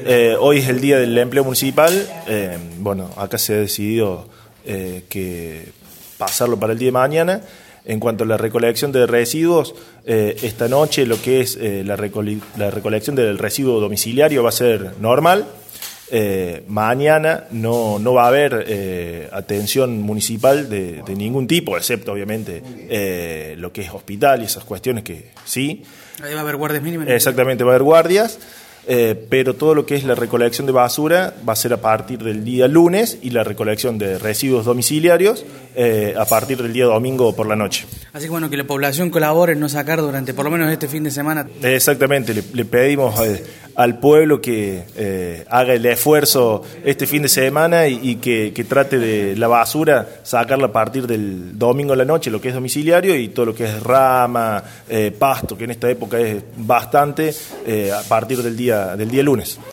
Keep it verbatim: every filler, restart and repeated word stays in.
Eh, hoy es el día del empleo municipal. Eh, bueno, acá se ha decidido eh, que pasarlo para el día de mañana. En cuanto a la recolección de residuos, eh, esta noche lo que es eh, la, recole la recolección del residuo domiciliario va a ser normal. Eh, mañana no, no va a haber eh, atención municipal de, de ningún tipo, excepto obviamente eh, lo que es hospital y esas cuestiones que sí. Ahí va a haber guardias mínimas. Exactamente, va a haber guardias. Eh, pero todo lo que es la recolección de basura va a ser a partir del día lunes y la recolección de residuos domiciliarios eh, a partir del día domingo por la noche. Así que bueno, que la población colabore en no sacar durante por lo menos este fin de semana. Exactamente, le, le pedimos eh, al pueblo que eh, haga el esfuerzo este fin de semana y, y que, que trate de la basura sacarla a partir del domingo a la noche, lo que es domiciliario, y todo lo que es rama, eh, pasto, que en esta época es bastante, eh, a partir del día del día lunes.